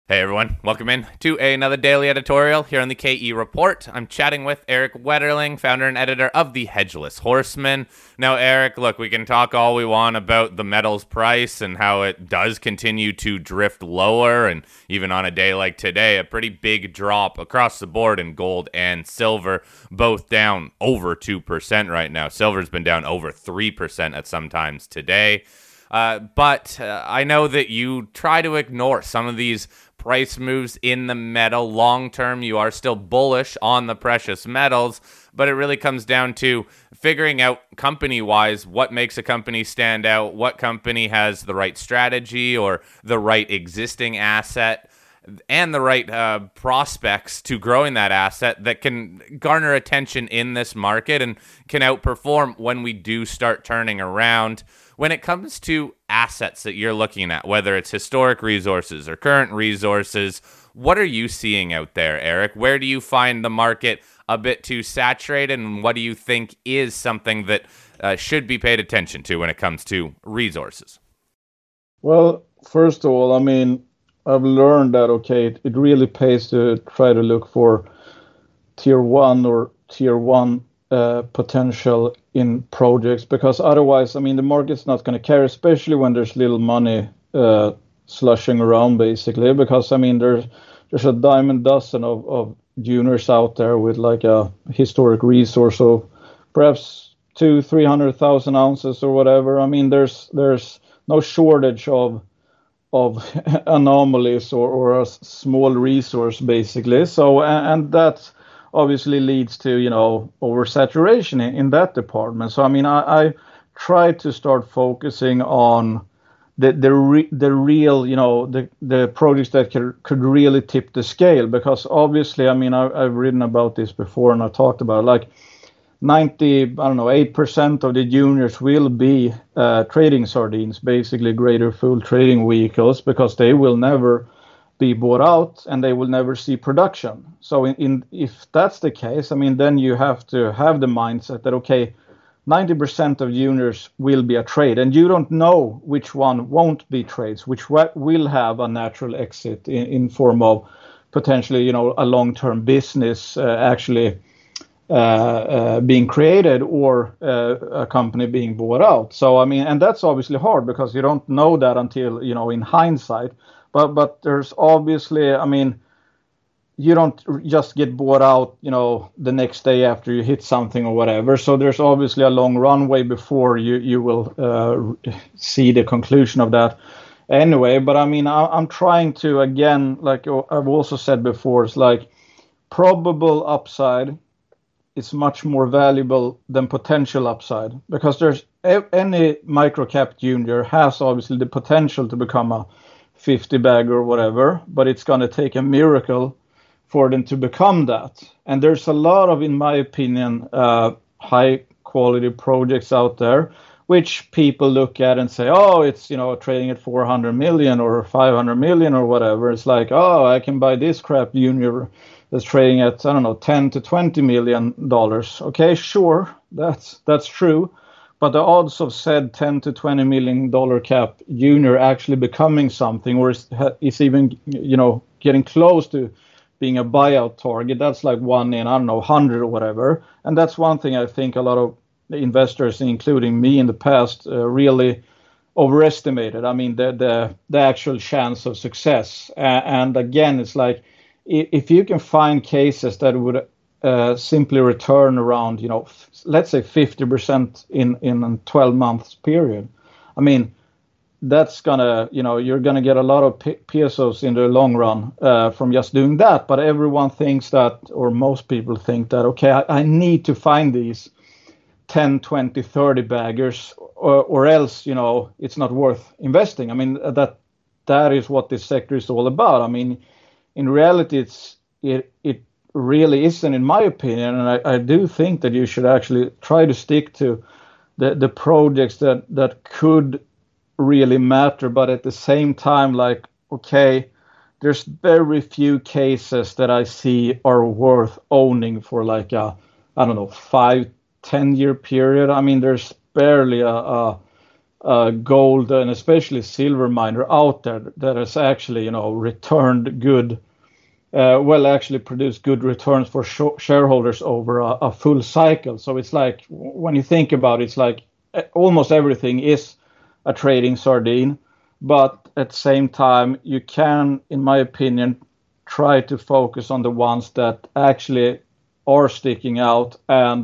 Hey everyone, welcome in to another daily editorial here on the KE Report. I'm chatting with Eric Wetterling, founder and editor of the Hedgeless Horseman. Now, Eric, look, we can talk all we want about the metals price and how it does continue to drift lower, and even on a day like today, a pretty big drop across the board in gold and silver, both down over 2% right now. Silver's been down over 3% at some times today. But I know that you try to ignore some of these price moves in the metal. Long term, you are still bullish on the precious metals, but it really comes down to figuring out company-wise what makes a company stand out, what company has the right strategy or the right existing asset and the right prospects to growing that asset that can garner attention in this market and can outperform when we do start turning around. When it comes to assets that you're looking at, whether it's historic resources or current resources, what are you seeing out there, Eric? Where do you find the market a bit too saturated, and what do you think is something that should be paid attention to when it comes to resources? Well, first of all, I mean, I've learned that, it really pays to try to look for tier one or tier one potential in projects, because otherwise, I mean, the market's not going to care, especially when there's little money slushing around, basically, because, I mean, there's a dime a dozen of juniors out there with like a historic resource of perhaps 200,000-300,000 ounces or whatever. I mean, there's no shortage of anomalies or a small resource, basically. So, and that obviously leads to, oversaturation in that department. So, I mean, I try to start focusing on the real, the projects that could really tip the scale, because obviously, I mean, I've written about this before and I talked about it, like 8% of the juniors will be trading sardines, basically greater fool trading vehicles, because they will never be bought out and they will never see production. So if that's the case, I mean, then you have to have the mindset that, 90% of juniors will be a trade, and you don't know which one won't be trades, which will have a natural exit in form of potentially, a long-term business actually being created, or a company being bought out. So, I mean, and that's obviously hard because you don't know that until, in hindsight. But there's obviously, I mean, you don't just get bought out, the next day after you hit something or whatever. So there's obviously a long runway before you will see the conclusion of that anyway. But I mean, I'm trying to, again, like I've also said before, it's like probable upside is much more valuable than potential upside, because there's any microcap junior has obviously the potential to become a 50 bag or whatever, but it's going to take a miracle for them to become that. And there's a lot of, in my opinion, high quality projects out there, which people look at and say, oh, it's, trading at 400 million or 500 million or whatever. It's like, oh, I can buy this crap junior that's trading at, I don't know, 10 to 20 million dollars. Okay, sure, that's true. But the odds of said 10 to 20 million dollar cap junior actually becoming something, or is even, getting close to being a buyout target, that's like 1 in, 100 or whatever. And that's one thing I think a lot of investors, including me in the past, really overestimated. I mean, the actual chance of success. And again, it's like, if you can find cases that would simply return around, let's say 50% in a 12 months period, I mean, that's gonna, you're gonna get a lot of pesos in the long run from just doing that. But everyone thinks that, or most people think that, okay, I need to find these 10, 20, 30 baggers, or else, it's not worth investing. I mean, that is what this sector is all about. I mean, in reality, it really isn't, in my opinion, and I do think that you should actually try to stick to the projects that could really matter, but at the same time, like, there's very few cases that I see are worth owning for like a, 5-10 year period. I mean, there's barely a gold and especially silver miner out there that has actually, returned good, actually produced good returns for shareholders over a full cycle. So it's like, when you think about it, it's like almost everything is a trading sardine, but at the same time, you can, in my opinion, try to focus on the ones that actually are sticking out and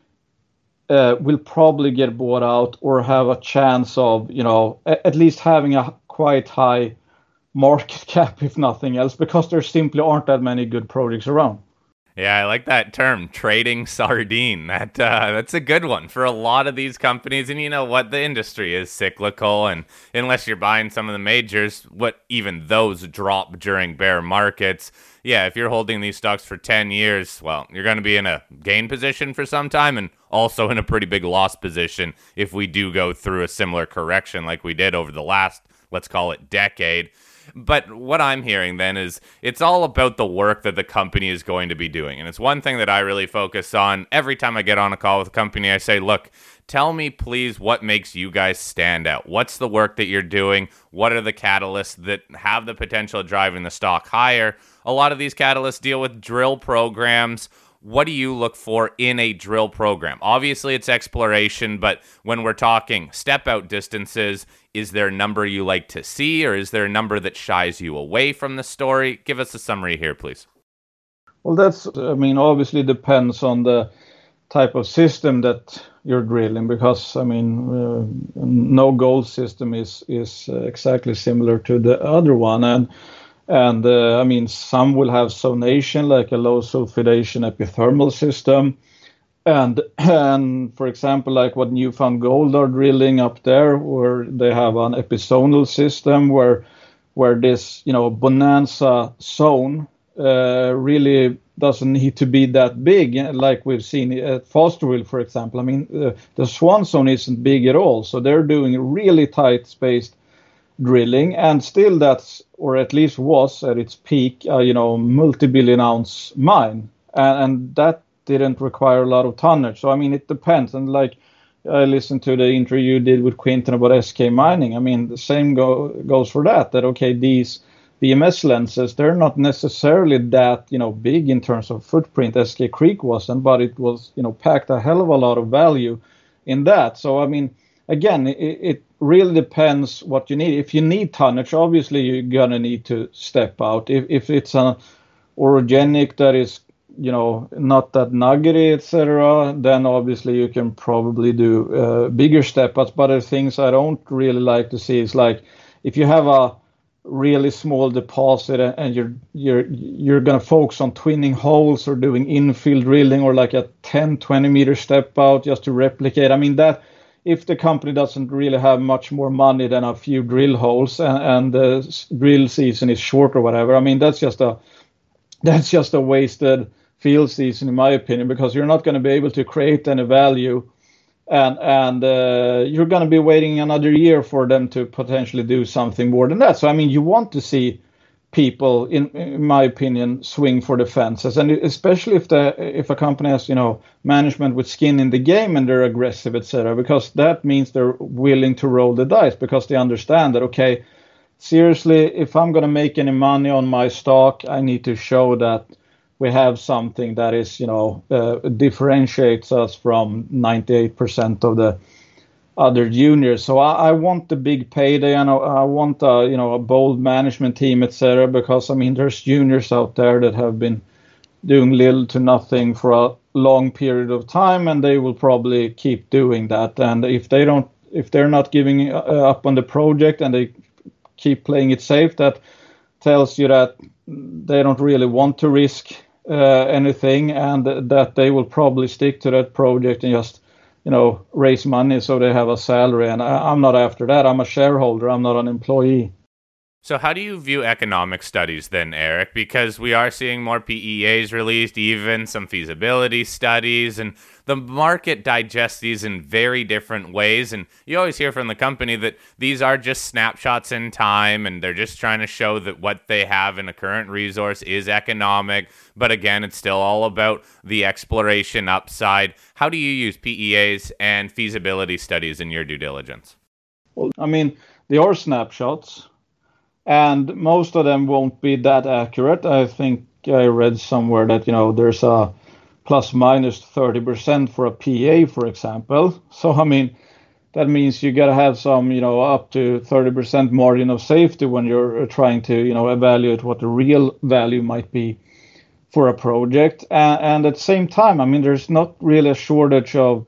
will probably get bought out or have a chance of, at least having a quite high market cap, if nothing else, because there simply aren't that many good projects around. Yeah, I like that term, trading sardine. That's a good one for a lot of these companies. And you know what? The industry is cyclical, and unless you're buying some of the majors, what even those drop during bear markets. Yeah, if you're holding these stocks for 10 years, well, you're going to be in a gain position for some time and also in a pretty big loss position if we do go through a similar correction like we did over the last, let's call it, decade. But what I'm hearing then is it's all about the work that the company is going to be doing. And it's one thing that I really focus on every time I get on a call with a company. I say, look, tell me, please, what makes you guys stand out? What's the work that you're doing? What are the catalysts that have the potential of driving the stock higher? A lot of these catalysts deal with drill programs. What do you look for in a drill program? Obviously, it's exploration, but when we're talking step out distances, is there a number you like to see, or is there a number that shies you away from the story? Give us a summary here, please. Well, obviously depends on the type of system that you're drilling, because, no gold system is exactly similar to the other one. And some will have zonation, like a low sulfidation epithermal system. And for example, like what Newfound Gold are drilling up there, where they have an epizonal system where this, bonanza zone really doesn't need to be that big, like we've seen at Fosterville, for example. The Swan Zone isn't big at all, so they're doing really tight spaced drilling, and still that's, or at least was at its peak, multi-billion ounce mine, and that didn't require a lot of tonnage. So it depends. And like I listened to the interview you did with Quinton about SK Mining. The same goes for that. Okay, these BMS lenses, they're not necessarily that big in terms of footprint. SK Creek wasn't, but it was packed a hell of a lot of value in that. So again, it really depends what you need. If you need tonnage, obviously you're gonna need to step out. If it's an orogenic that is not that nuggety, etc., then obviously you can probably do bigger step outs. But the things I don't really like to see is, like, if you have a really small deposit and you're going to focus on twinning holes or doing infill drilling, or like a 10-20 meter step out just to replicate. That, if the company doesn't really have much more money than a few drill holes, and the drill season is short or whatever, that's just a wasted field season, in my opinion, because you're not going to be able to create any value, and you're going to be waiting another year for them to potentially do something more than that. So you want to see people, in my opinion, swing for the fences, and especially if a company has management with skin in the game and they're aggressive, etc., because that means they're willing to roll the dice, because they understand that, okay, seriously, if I'm going to make any money on my stock, I need to show that we have something that is, differentiates us from 98% of the other juniors. So I want the big payday, and I want a bold management team, etc. Because there's juniors out there that have been doing little to nothing for a long period of time, and they will probably keep doing that. And if they're not giving up on the project and they keep playing it safe, that tells you that they don't really want to risk anything, and that they will probably stick to that project and just raise money so they have a salary. And I'm not after that. I'm a shareholder. I'm not an employee. So how do you view economic studies then, Eric? Because we are seeing more PEAs released, even some feasibility studies, and the market digests these in very different ways. And you always hear from the company that these are just snapshots in time, and they're just trying to show that what they have in a current resource is economic. But again, it's still all about the exploration upside. How do you use PEAs and feasibility studies in your due diligence? I mean, they are snapshots, and most of them won't be that accurate. I think I read somewhere that there's a plus minus 30% for a PA, for example. So I mean, that means you got to have some up to 30% margin of safety when you're trying to evaluate what the real value might be for a project. And at the same time, I mean, there's not really a shortage of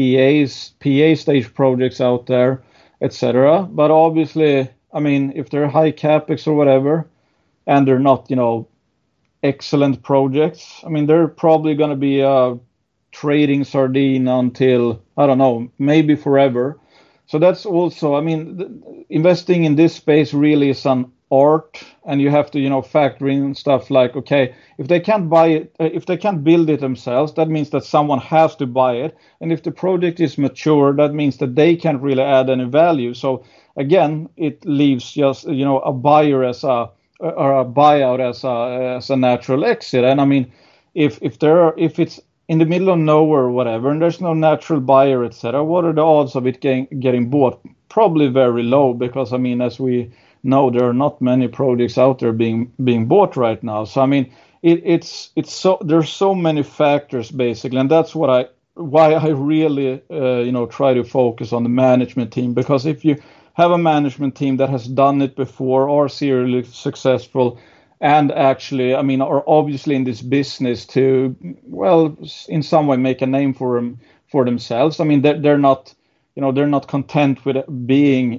PA stage projects out there, etc. But obviously, I mean, if they're high capex or whatever, and they're not excellent projects, I mean, they're probably going to be a trading sardine until, I don't know, maybe forever. So that's also, I mean, investing in this space really is an art, and you have to factor in stuff like, okay, if they can't buy it, if they can't build it themselves, that means that someone has to buy it. And if the project is mature, that means that they can't really add any value. So again, it leaves just a buyer as a, or a buyout as a natural exit. And I mean, if it's in the middle of nowhere or whatever, and there's no natural buyer, etc., what are the odds of it getting bought? Probably very low, because I mean, as we know, there are not many projects out there being bought right now. So I mean, it's so, there's so many factors basically, and that's why I really try to focus on the management team, because if you have a management team that has done it before, are serially successful, and actually, I mean, are obviously in this business to, well, in some way make a name for themselves. I mean, they're not, they're not content with being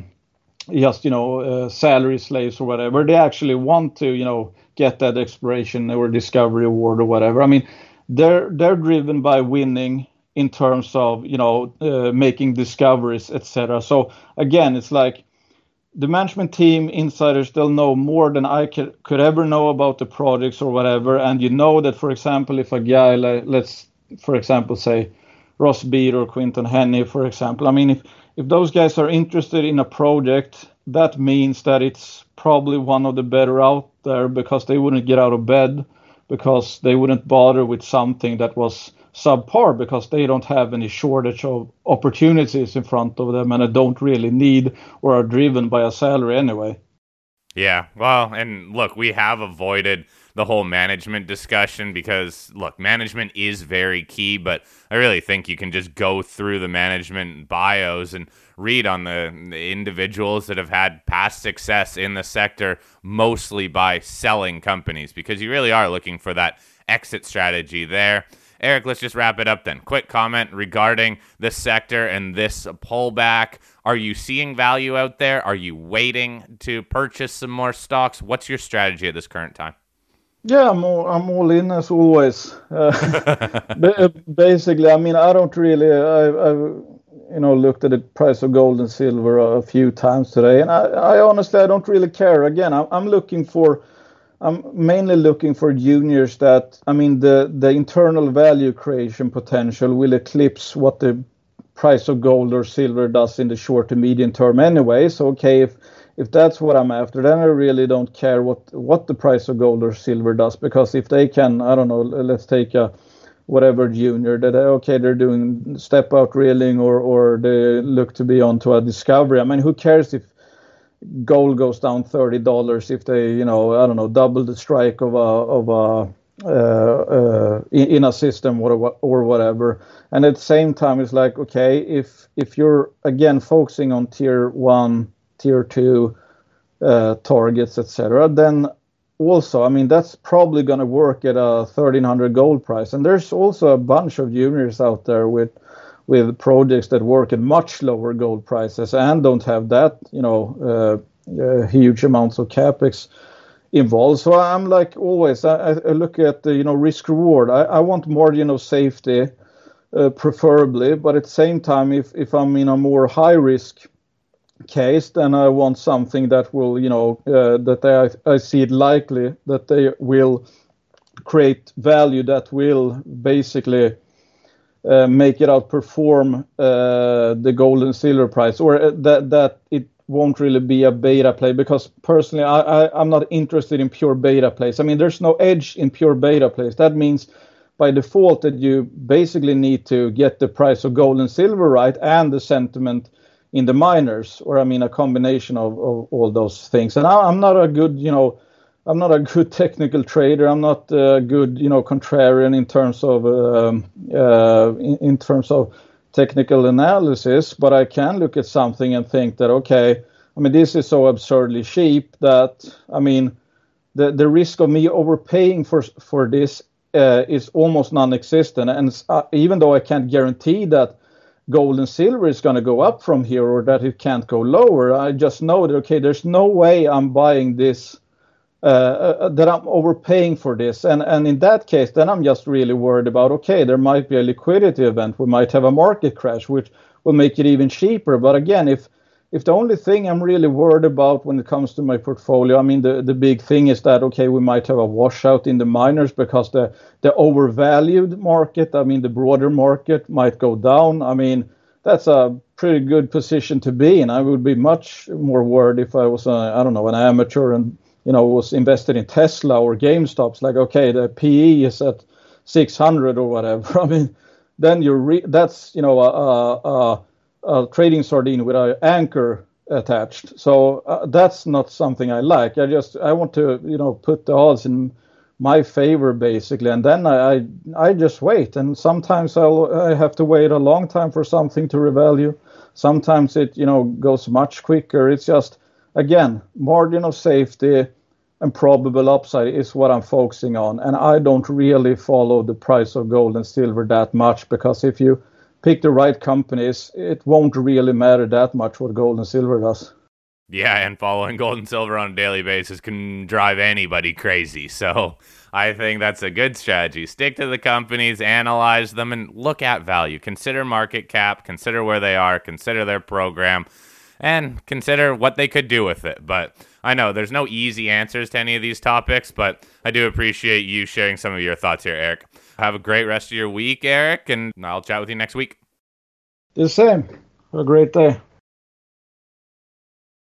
just salary slaves or whatever. They actually want to get that exploration or discovery award or whatever. I mean, they're driven by winning in terms of making discoveries, etc. So again, it's like, the management team, insiders, they'll know more than I could ever know about the projects or whatever. And that, for example, if a guy, let's, for example, say Ross Beat or Quinton Henney, for example, I mean, if those guys are interested in a project, that means that it's probably one of the better out there, because they wouldn't get out of bed, because they wouldn't bother with something that was subpar, because they don't have any shortage of opportunities in front of them, and they don't really need or are driven by a salary anyway. Yeah, well, and look, we have avoided the whole management discussion because, look, management is very key, but I really think you can just go through the management bios and read on the individuals that have had past success in the sector, mostly by selling companies, because you really are looking for that exit strategy there. Eric, let's just wrap it up then. Quick comment regarding this sector and this pullback. Are you seeing value out there? Are you waiting to purchase some more stocks? What's your strategy at this current time? Yeah, I'm all in as always. Basically, I mean, I don't really. I've looked at the price of gold and silver a few times today, and I honestly, I don't really care. Again, I'm mainly looking for juniors that, I mean, the internal value creation potential will eclipse what the price of gold or silver does in the short to medium term anyway. So, okay, if that's what I'm after, then I really don't care what the price of gold or silver does, because if they can, I don't know, let's take a whatever junior that, okay, they're doing step out drilling or they look to be onto a discovery. I mean, who cares if gold goes down $30 if they, I don't know, double the strike in a system or whatever. And at the same time, it's like, okay, if you're again focusing on tier 1, tier 2 targets, etc., then also, I mean, that's probably going to work at a 1,300 gold price. And there's also a bunch of juniors out there with projects that work at much lower gold prices and don't have that, huge amounts of capex involved. So I'm like always, I look at the, risk reward. I want margin of safety, preferably, but at the same time, if I'm in a more high risk case, then I want something that will, that I see it likely that they will create value that will basically make it outperform the gold and silver price, or that it won't really be a beta play, because personally I'm not interested in pure beta plays. I mean, there's no edge in pure beta plays. That means by default that you basically need to get the price of gold and silver right and the sentiment in the miners, or I mean a combination of all those things. And I'm not a good, I'm not a good technical trader. I'm not a good, contrarian in terms of in terms of technical analysis. But I can look at something and think that, okay, I mean, this is so absurdly cheap that, I mean, the risk of me overpaying for this is almost non-existent. And even though I can't guarantee that gold and silver is going to go up from here or that it can't go lower, I just know that, okay, there's no way I'm buying this, that I'm overpaying for this. And in that case, then I'm just really worried about, okay, there might be a liquidity event. We might have a market crash, which will make it even cheaper. But again, if the only thing I'm really worried about when it comes to my portfolio, I mean, the big thing is that, okay, we might have a washout in the miners because the overvalued market, I mean, the broader market might go down. I mean, that's a pretty good position to be in. I would be much more worried if I was, an amateur and, was invested in Tesla or GameStop's, like, okay, the PE is at 600 or whatever. I mean, then that's, a trading sardine with an anchor attached. So that's not something I like. I want to, put the odds in my favor, basically. And then I just wait. And sometimes I have to wait a long time for something to revalue. Sometimes it, goes much quicker. It's just, again, margin of safety and probable upside is what I'm focusing on. And I don't really follow the price of gold and silver that much, because if you pick the right companies, it won't really matter that much what gold and silver does. Yeah, and following gold and silver on a daily basis can drive anybody crazy. So I think that's a good strategy. Stick to the companies, analyze them, and look at value. Consider market cap, consider where they are, consider their program, and consider what they could do with it. But I know there's no easy answers to any of these topics, but I do appreciate you sharing some of your thoughts here, Eric. Have a great rest of your week, Eric, and I'll chat with you next week. The same. Have a great day.